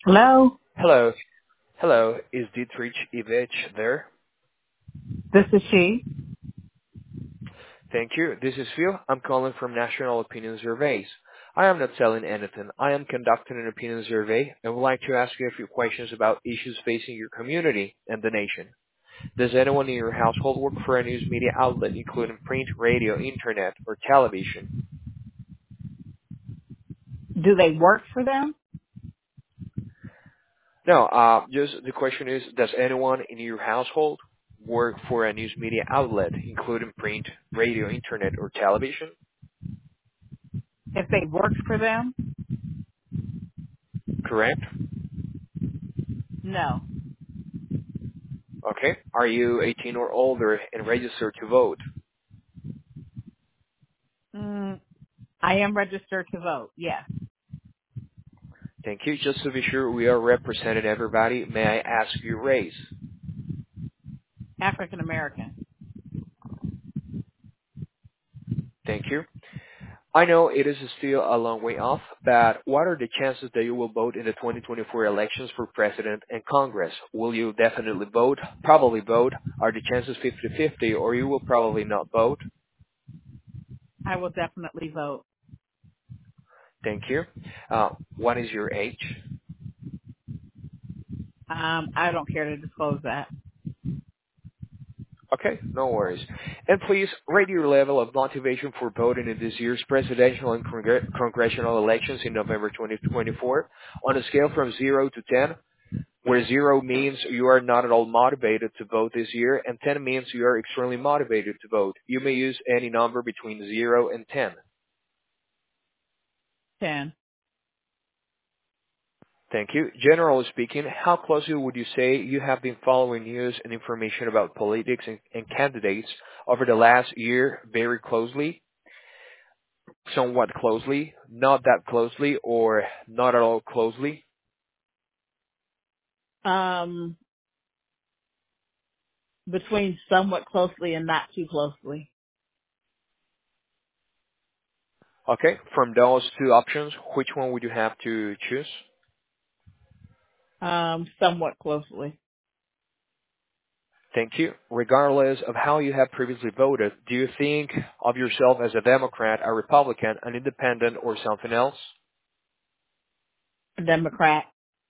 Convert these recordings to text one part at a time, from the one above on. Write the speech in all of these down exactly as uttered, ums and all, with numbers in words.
Hello, Hello. Hello. Is Dietrich Ivich there? this is she. Thank you. This is Phil. I'm calling from National Opinion Surveys. I am not selling anything. I am conducting an opinion survey and would like to ask you a few questions about issues facing your community and the nation. Does anyone in your household work for a news media outlet, including print, radio, internet, or television? Do they work for them? No, uh, just the question is, does anyone in your household work for a news media outlet, including print, radio, internet, or television? If they work for them? Correct? No. Okay. Are you eighteen or older and registered to vote? Mm, I am registered to vote. Yes. Thank you. Just to be sure we are representing everybody, may I ask your race? African American. Thank you. I know it is still a long way off, but what are the chances that you will vote in the twenty twenty-four elections for president and Congress? Will you definitely vote? Probably vote? Are the chances fifty-fifty, or you will probably not vote? I will definitely vote. Thank you. Uh, what is your age? Um, I don't care to disclose that. Okay, no worries. And please rate your level of motivation for voting in this year's presidential and congre- congressional elections in November twenty twenty-four on a scale from zero to ten, where zero means you are not at all motivated to vote this year and ten means you are extremely motivated to vote. You may use any number between zero and ten. Ten. Thank you. Generally speaking, how closely would you say you have been following news and information about politics and, and candidates over the last year very closely? Somewhat closely, not that closely, or not at all closely? Um, between somewhat closely and not too closely. Okay, from those two options, which one would you have to choose? Um, somewhat closely. Thank you. Regardless of how you have previously voted, do you think of yourself as a Democrat, a Republican, an independent, or something else? Democrat.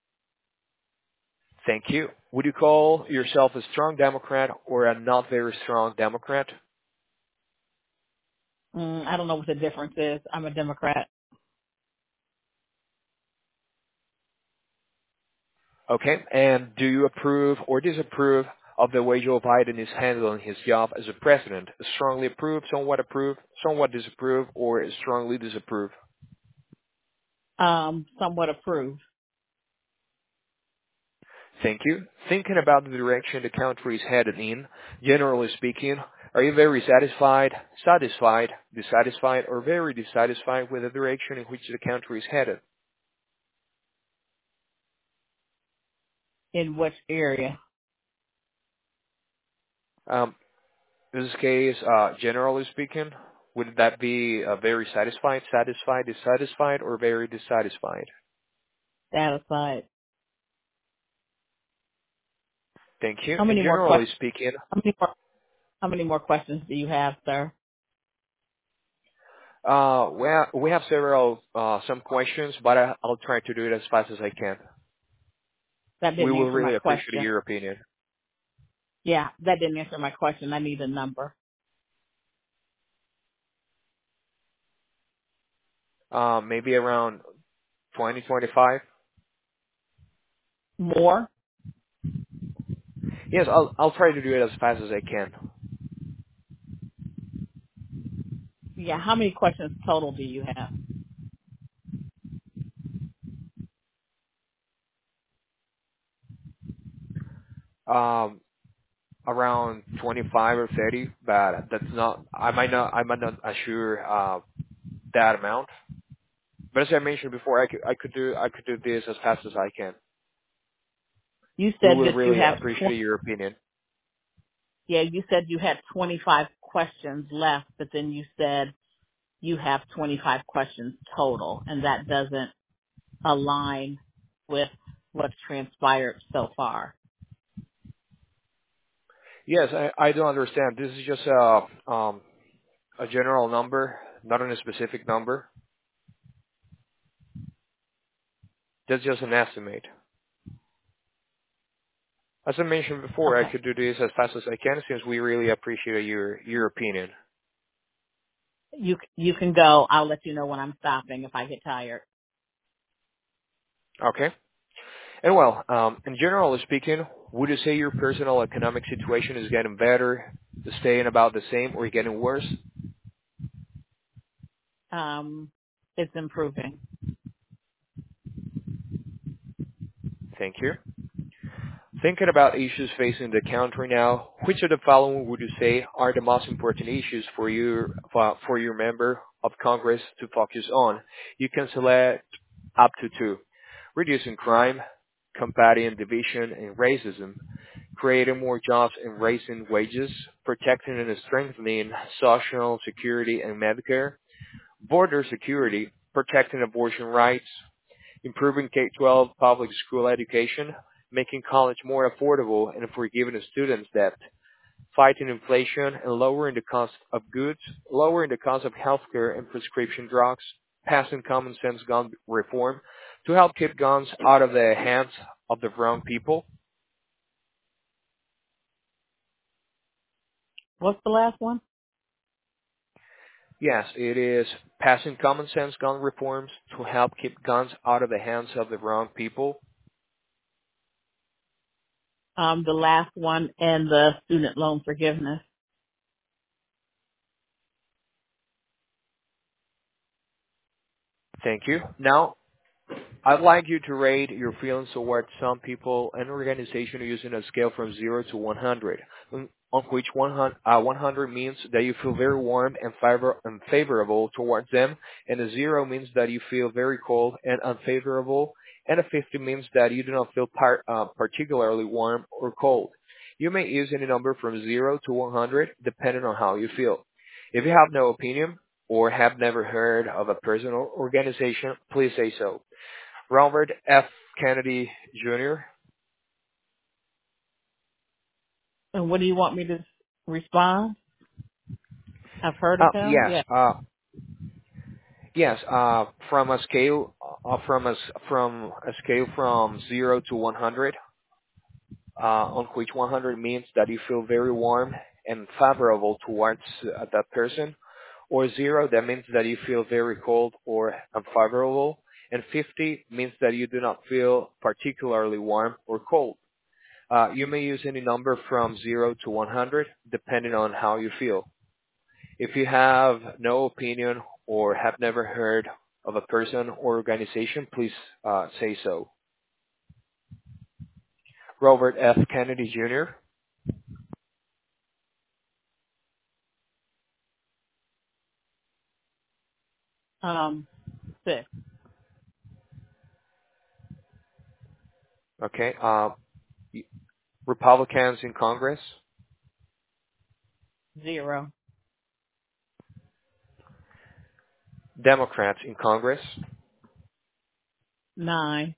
Thank you. Would you call yourself a strong Democrat or a not very strong Democrat? Mm, I don't know what the difference is. I'm a Democrat. Okay. And do you approve or disapprove of the way Joe Biden is handling his job as a president? Strongly approve, somewhat approve, somewhat disapprove, or strongly disapprove? Um, somewhat approved. Thank you. Thinking about the direction the country is headed in, generally speaking, are you very satisfied, satisfied, dissatisfied, or very dissatisfied with the direction in which the country is headed? In which area? Um, in this case, uh, generally speaking, would that be uh, very satisfied, satisfied, dissatisfied, or very dissatisfied? Satisfied. Thank you. How And many more generally questions? speaking, How many more? How many more questions do you have, sir? uh, we have, we have several, uh, some questions, but I, I'll try to do it as fast as I can. That We didn't will answer my really appreciate question. your opinion. Yeah, that didn't answer my question. I need a number. Uh, maybe around twenty twenty-five. More? Yes, I'll, I'll try to do it as fast as I can. Yeah, how many questions total do you have? Um, around twenty-five or thirty, but that's not, I might not, I might not assure, uh, that amount. But as I mentioned before, I could, I could do, I could do this as fast as I can. You We said will that you really have appreciate twenty. your opinion. Yeah, you said you had twenty-five questions left, but then you said you have twenty-five questions total, and that doesn't align with what's transpired so far. Yes, I, I do understand. This is just a um, a general number, not a specific number. That's just an estimate. As I mentioned before, I Okay. could do this as fast as I can since we really appreciate your your opinion. You you can go. I'll let you know when I'm stopping if I get tired. Okay. And well, um, in generally speaking, would you say your personal economic situation is getting better, staying about the same, or getting worse? Um, it's improving. Thank you. Thinking about issues facing the country now, which of the following would you say are the most important issues for your for for your member of Congress to focus on? You can select up to two: reducing crime, combating division and racism, creating more jobs and raising wages, protecting and strengthening social security and Medicare, border security, protecting abortion rights, improving K twelve public school education, making college more affordable and forgiving students' debt, fighting inflation and lowering the cost of goods, lowering the cost of healthcare and prescription drugs, passing common sense gun reform to help keep guns out of the hands of the wrong people. What's the last one? Yes, it is passing common sense gun reforms to help keep guns out of the hands of the wrong people. Um, the last one and the student loan forgiveness. Thank you. Now, I'd like you to rate your feelings towards some people and organization using a scale from zero to one hundred, on on which one hundred, uh, one hundred means that you feel very warm and, favor- and favorable towards them, and a zero means that you feel very cold and unfavorable, and a fifty means that you do not feel par- uh, particularly warm or cold. You may use any number from zero to one hundred depending on how you feel. If you have no opinion or have never heard of a person or organization, please say so. Robert F. Kennedy Junior And what do you want me to respond? I've heard Uh, of him. yes, Yeah. uh, yes. Uh, from a scale, uh, from a s- from a scale from zero to one hundred, uh, on which one hundred means that you feel very warm and favorable towards uh, that person, or zero that means that you feel very cold or unfavorable, and fifty means that you do not feel particularly warm or cold. Uh, you may use any number from zero to one hundred depending on how you feel. If you have no opinion or have never heard of a person or organization, please uh, say so. Robert F. Kennedy Junior Um, six, Okay. Uh, Republicans in Congress, zero, Democrats in Congress, nine,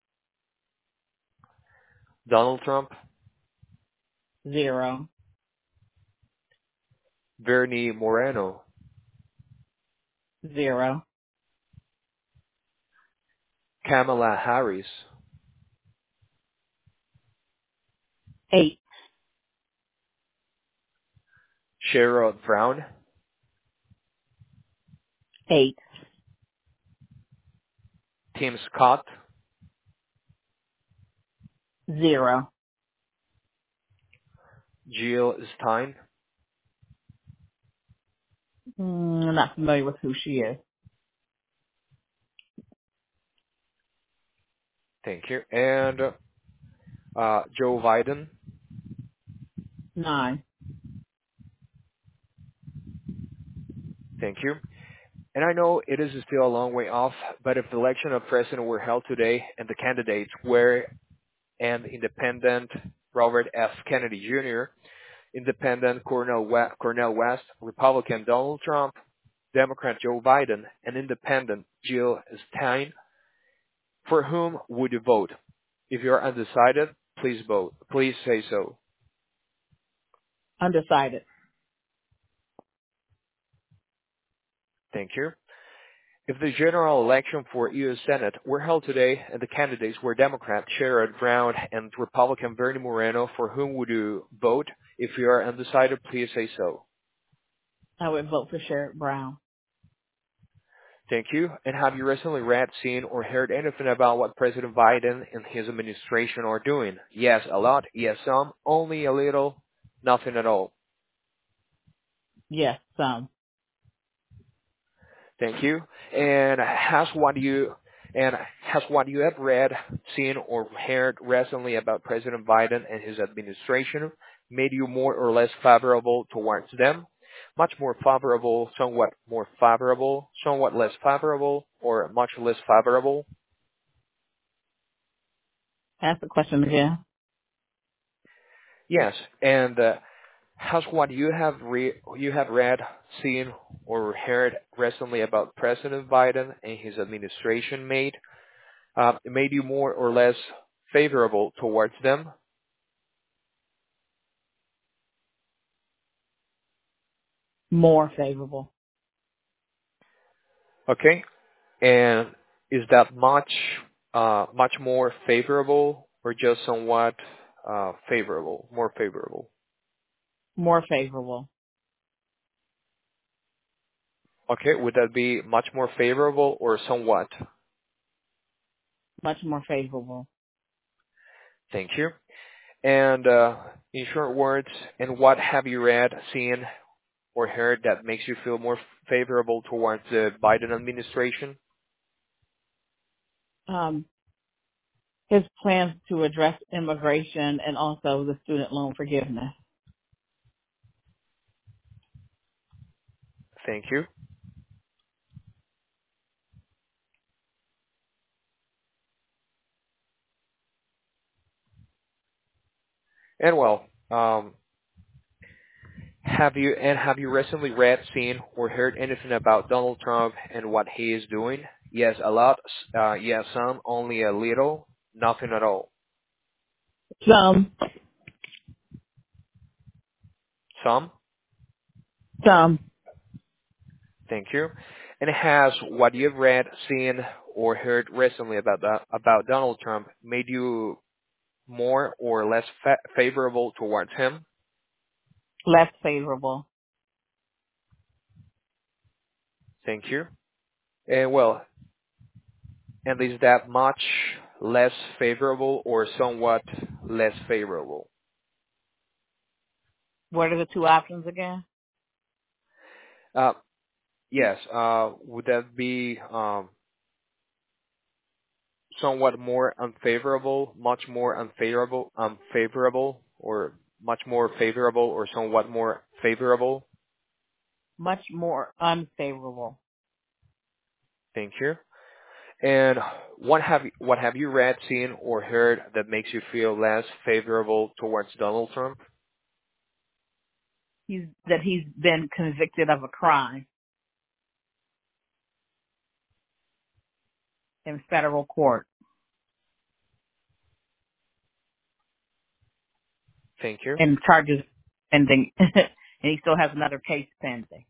Donald Trump, zero, Bernie Moreno, zero, Kamala Harris, eight, Sherrod Brown, eight, Tim Scott, zero. Jill Stein. Mm, I'm not familiar with who she is. Thank you. And uh, Joe Biden. Nine. Thank you. And I know it is still a long way off, but if the election of president were held today and the candidates were an independent Robert F. Kennedy Junior, independent Cornel West, Cornel West, Republican Donald Trump, Democrat Joe Biden, and independent Jill Stein, for whom would you vote? If you're undecided, please vote. Please say so. Undecided. Thank you. If the general election for U S Senate were held today and the candidates were Democrat Sherrod Brown and Republican Bernie Moreno, for whom would you vote? If you are undecided, please say so. I would vote for Sherrod Brown. Thank you. And have you recently read, seen, or heard anything about what President Biden and his administration are doing? Yes, a lot. Yes, some. Only a little. Nothing at all. Yes, some. Thank you. And has what you and has what you have read, seen, or heard recently about President Biden and his administration made you more or less favorable towards them? Much more favorable, somewhat more favorable, somewhat less favorable, or much less favorable? Ask the question again. Yes. And uh, has what you have re- you have read, seen, or heard recently about President Biden and his administration made uh, made you more or less favorable towards them? More favorable. Okay. And is that much uh, much more favorable, or just somewhat uh, favorable, more favorable? More favorable. Okay. Would that be much more favorable or somewhat? Much more favorable. Thank you. And uh, in short words, and what have you read, seen, or heard that makes you feel more favorable towards the Biden administration? Um, his plans to address immigration and also the student loan forgiveness. Thank you. And well, um, have you and have you recently read, seen, or heard anything about Donald Trump and what he is doing? Yes, a lot. Uh, yes, some. Only a little. Nothing at all. Some. Some. Some. Thank you. And has what you've read, seen, or heard recently about that, about Donald Trump made you more or less fa- favorable towards him? Less favorable. Thank you. And well, and is that much less favorable or somewhat less favorable? What are the two options again? Uh, yes. Uh, would that be um, somewhat more unfavorable, much more unfavorable, unfavorable, or much more favorable, or somewhat more favorable? Much more unfavorable. Thank you. And what have you, what have you read, seen, or heard that makes you feel less favorable towards Donald Trump? He's that he's been convicted of a crime in federal court Thank you. and charges pending, and he still has another case pending.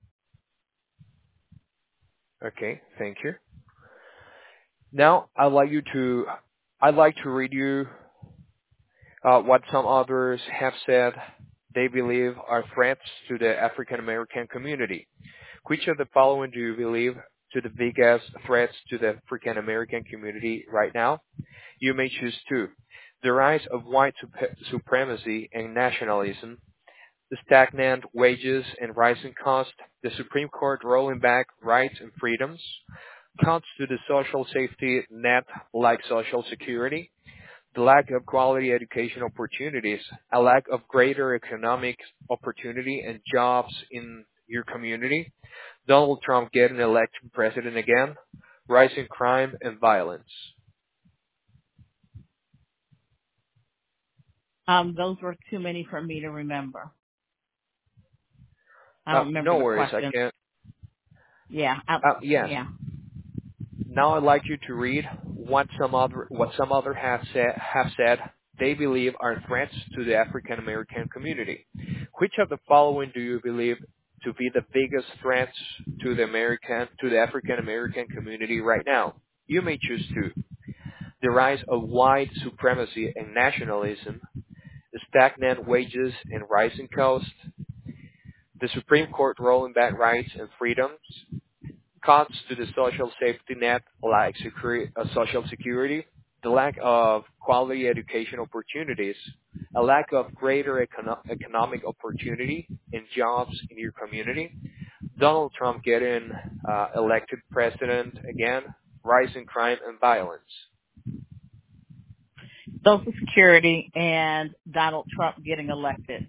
Okay, thank you. Now I'd like you to I'd like to read you uh, what some others have said they believe are threats to the African American community. Which of the following do you believe to the biggest threats to the African American community right now? You may choose two. The rise of white sup- supremacy and nationalism, the stagnant wages and rising costs, the Supreme Court rolling back rights and freedoms, cuts to the social safety net like Social Security, the lack of quality education opportunities, a lack of greater economic opportunity and jobs in your community, Donald Trump getting elected president again, rising crime and violence. Um, those were too many for me to remember. I Uh, don't remember no the worries, I question. can't. Yeah. I, Uh, yes, yeah. Now I'd like you to read what some other what some other have said have said they believe are threats to the African American community. Which of the following do you believe to be the biggest threats to the American to the African American community right now? You may choose two. The rise of white supremacy and nationalism, stagnant wages and rising costs, the Supreme Court rolling back rights and freedoms, cuts to the social safety net like security, uh, social security, the lack of quality education opportunities, a lack of greater econo- economic opportunity and jobs in your community, Donald Trump getting uh, elected president again, rising crime and violence. Social Security and Donald Trump getting elected.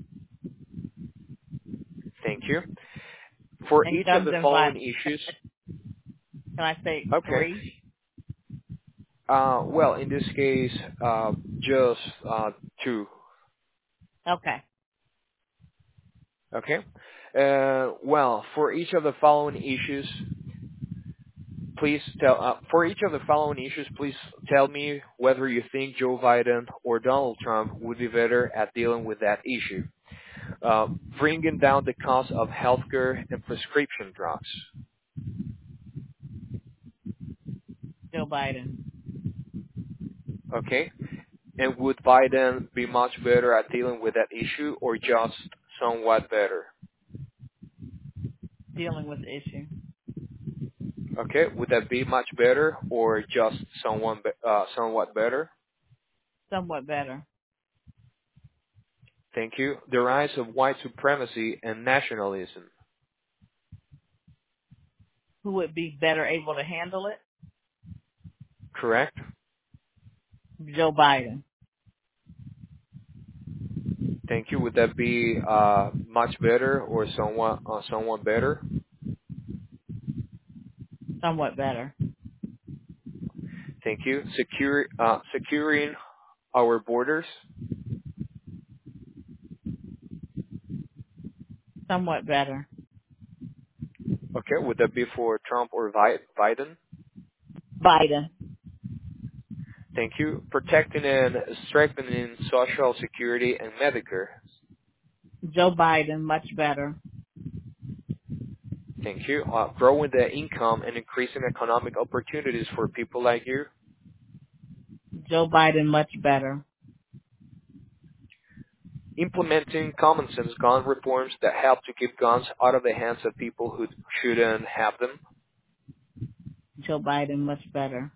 Thank you. For And each of guns the and following violence. issues, Can I say okay. three? Uh, well, in this case, uh, just uh, two. Okay. Okay. Uh, well, for each of the following issues, please tell. Uh, for each of the following issues, please tell me whether you think Joe Biden or Donald Trump would be better at dealing with that issue. Uh, bringing down the cost of healthcare and prescription drugs. Joe Biden. Okay. And would Biden be much better at dealing with that issue, or just somewhat better? Dealing with the issue. Okay. Would that be much better, or just someone be- uh, somewhat better? Somewhat better. Thank you. The rise of white supremacy and nationalism. Who would be better able to handle it? Correct. Joe Biden. Thank you. Would that be uh, much better or somewhat uh, somewhat better? Somewhat better. Thank you. Secure, uh, securing our borders. Somewhat better. Okay. Would that be for Trump or Vi- Biden? Biden. Thank you. Protecting and strengthening Social Security and Medicare. Joe Biden. Much better. Thank you. Uh, growing the income and increasing economic opportunities for people like you. Joe Biden. Much better. Implementing common sense gun reforms that help to keep guns out of the hands of people who shouldn't have them. Joe Biden. Much better.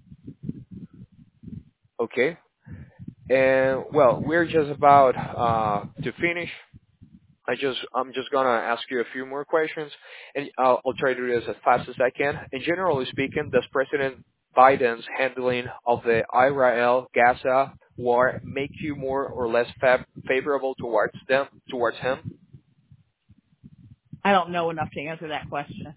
Okay. And well, we're just about uh, to finish. I just, I'm just gonna ask you a few more questions, and I'll, I'll try to do this as fast as I can. And generally speaking, does President Biden's handling of the Israel-Gaza war make you more or less fa- favorable towards them, towards him? I don't know enough to answer that question.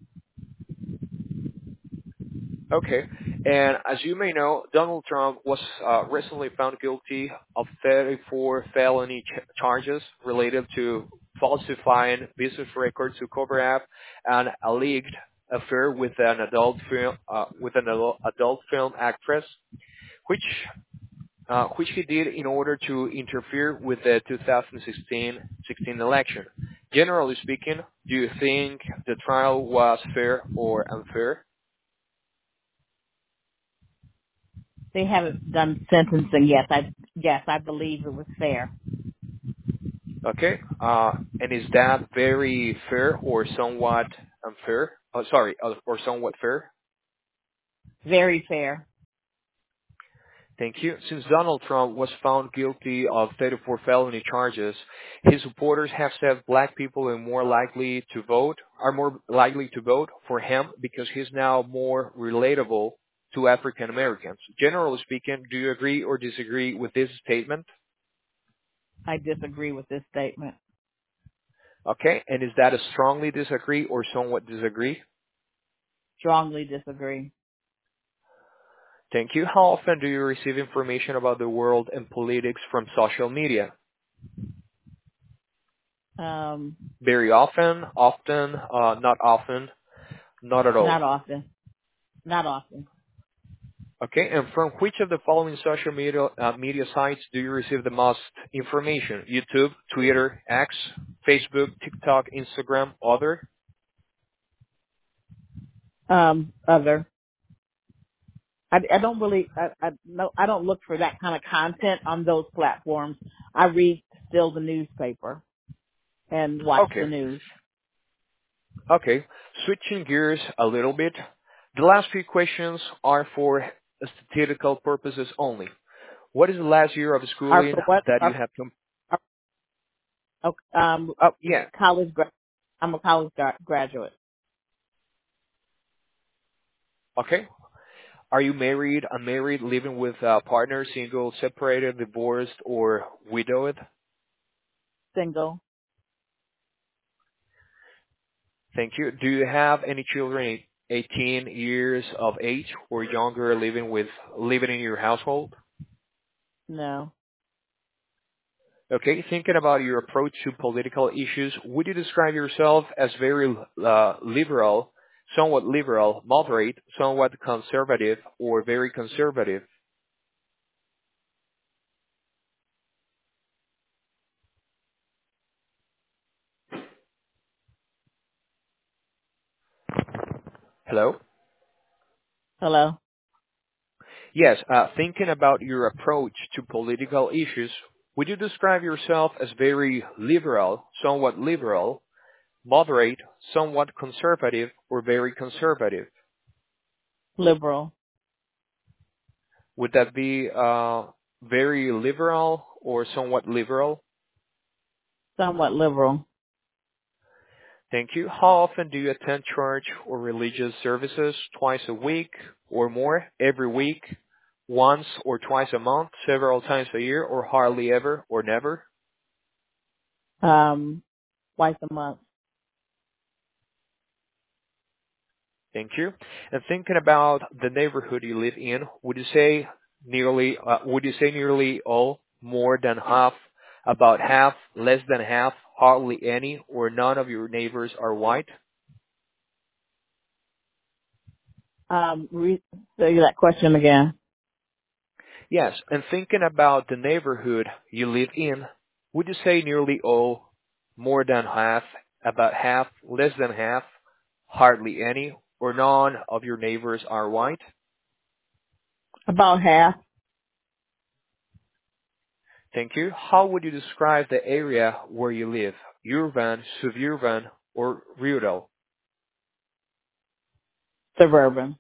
Okay. And as you may know, Donald Trump was uh, recently found guilty of thirty-four felony ch- charges related to falsifying business records to cover up an alleged affair with an adult film uh, with an adult adult film actress, which uh, which he did in order to interfere with the two thousand sixteen election. Generally speaking, do you think the trial was fair or unfair? They haven't done sentencing yet. I yes, I believe it was fair. Okay. Uh, and is that very fair or somewhat unfair? Oh, sorry, uh, or somewhat fair? Very fair. Thank you. Since Donald Trump was found guilty of thirty-four felony charges, his supporters have said black people are more likely to vote, are more likely to vote for him because he's now more relatable to African Americans. Generally speaking, do you agree or disagree with this statement? I disagree with this statement. Okay. And is that a strongly disagree or somewhat disagree? Strongly disagree. Thank you. How often do you receive information about the world and politics from social media? Um, Very often, often, uh, not often, not at all. not often. Not often. Okay, and from which of the following social media uh, media sites do you receive the most information? YouTube, Twitter, X, Facebook, TikTok, Instagram, other? Um, other. I, I don't really, I, I no, I don't look for that kind of content on those platforms. I read still the newspaper and watch Okay, the news. okay. Switching gears a little bit. The last few questions are for statistical purposes only. What is the last year of Are schooling for what? that you Are, have come? are, okay, um, Oh, yeah. college. Gra- I'm a college gra- graduate. Okay. Are you married, unmarried, living with a partner, single, separated, divorced, or widowed? Single. Thank you. Do you have any children eighteen years of age or younger living with living in your household? No. Okay. Thinking about your approach to political issues, would you describe yourself as very uh, liberal, somewhat liberal, moderate, somewhat conservative, or very conservative? Hello? Hello. Yes, uh, thinking about your approach to political issues, would you describe yourself as very liberal, somewhat liberal, moderate, somewhat conservative, or very conservative? Liberal. Would that be uh, very liberal or somewhat liberal? Somewhat liberal. Thank you. How often do you attend church or religious services? Twice a week or more? Every week? Once or twice a month? Several times a year? Or hardly ever or never? Um, twice a month. Thank you. And thinking about the neighborhood you live in, would you say nearly, uh, would you say nearly all, more than half, about half, less than half, hardly any, or none of your neighbors are white? Um, re- say that question again. Yes. And thinking about the neighborhood you live in, would you say nearly all, more than half, about half, less than half, hardly any, or none of your neighbors are white? About half. Thank you. How would you describe the area where you live? Urban, suburban, or rural? Suburban.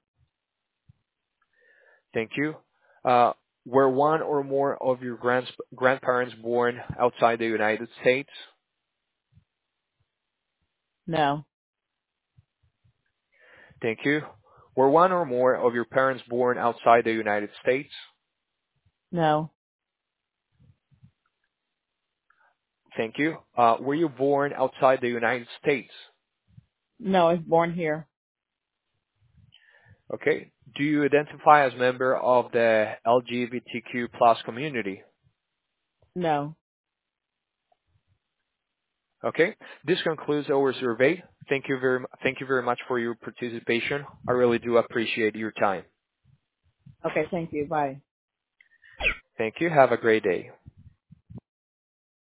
Thank you. Uh, were one or more of your grands- grandparents born outside the United States? No. Thank you. Were one or more of your parents born outside the United States? No. Thank you. Uh, were you born outside the United States? No, I was born here. Okay. Do you identify as member of the L G B T Q plus community? No. Okay. This concludes our survey. Thank you very, mu- thank you very much for your participation. I really do appreciate your time. Okay, thank you. Bye. Thank you. Have a great day.